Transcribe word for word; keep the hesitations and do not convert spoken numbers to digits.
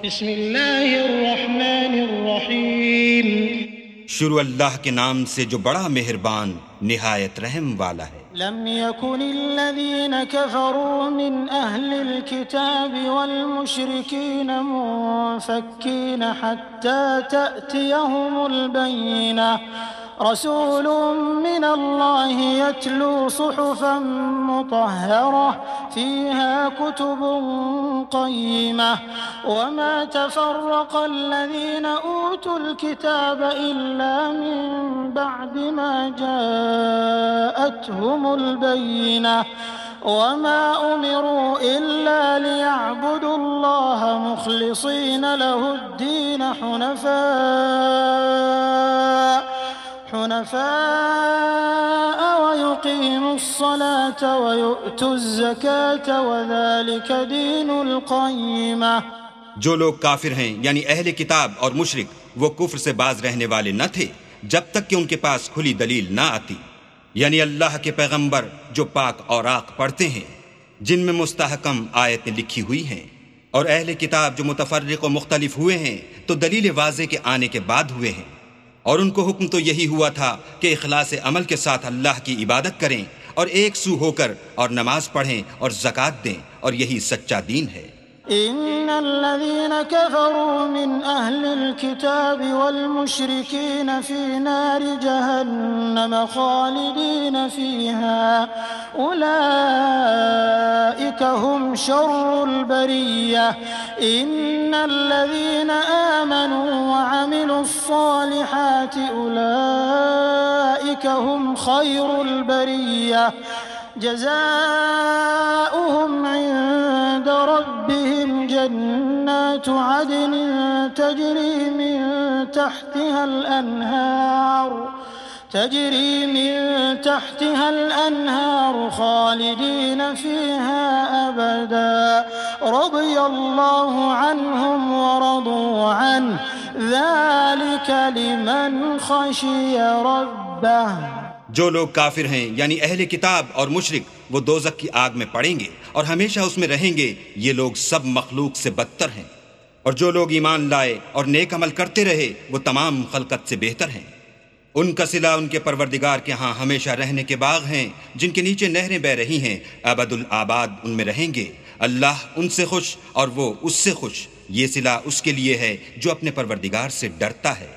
बिस्मिल्लाहिर्रहमानिर्रहीम। शुरू अल्लाह के नाम से जो बड़ा मेहरबान निहायत रहम वाला है। लम यकुनिल्लज़ीन कफ़रू मिन अहलिल किताबि वल मुशरिकीन मुनफ़क्कीन हत्ता तअतियहुमुल बय्यिनह रसूलुम मिनल्लाहि यत्लू सुहुफ़न मुतहहरह फ़ीहा कुतुबुन क़य्यिमह वमा तफ़र्रक़ल्लज़ीन ऊतुल किताब इल्ला मिन बअदि मा जाअतहुमुल बय्यिनह वमा उमिरू इल्ला लियअबुदुल्लाह मुख़लिसीन लहुद्दीन हुनफ़ा हुनफ़ाअ वयुक़ीमुस्सलात वयु'तुज़्ज़कात वज़ालिक दीनुल क़य्यिमह। जो लोग काफिर हैं यानी अहले किताब और मुशरिक वो कुफ्र से बाज रहने वाले न थे जब तक कि उनके पास खुली दलील ना आती, यानी अल्लाह के पैगंबर जो पाक और आक पढ़ते हैं जिनमें मुस्तहकम आयतें लिखी हुई हैं, और अहले किताब जो मुतफर्रिक़ व मुख्तलिफ हुए हैं तो दलील वाज़े के आने के बाद हुए हैं, और उनको हुक्म तो यही हुआ था कि इखलास अमल के साथ अल्लाह की इबादत करें और एक सू होकर और नमाज पढ़ें और ज़कात दें, और यही सच्चा दीन है। इन्नल्लज़ीन कफ़रू मिन अहलिल किताबि वल मुशरिकीन फ़ी नारि जहन्नम ख़ालिदीन फ़ीहा उलाइका हुम शर्रुल बरिय्यह इन्नल्लज़ीन आमनू व अमिलुस्सालिहाति उलाइका हुम खैरुल बरिय्यह जज़ाउहुम इन्द रब्बिहिम जन्नातु अदनिन तजरी मिन तहतिहल अन्हार तजरी मिन तहतिहल अन्हार खालिदीन फ़ीहा अबदा रज़ियल्लाहु अन्हुम व रदू अन्हु ज़ालिक लिमन ख़शिय रब्बह। जो लोग काफिर हैं यानी अहले किताब और मुशरिक वो दोज़ख की आग में पड़ेंगे और हमेशा उसमें रहेंगे, ये लोग सब मखलूक से बदतर हैं। और जो लोग ईमान लाए और नेक अमल करते रहे वो तमाम खलकत से बेहतर हैं। उनका सिला उनके परवरदिगार के यहाँ हमेशा रहने के बाग हैं जिनके नीचे नहरें बह रही हैं, अबदुल आबाद उनमें रहेंगे। अल्लाह उनसे खुश और वो उससे खुश। ये सिला उसके लिए है जो अपने परवरदिगार से डरता है।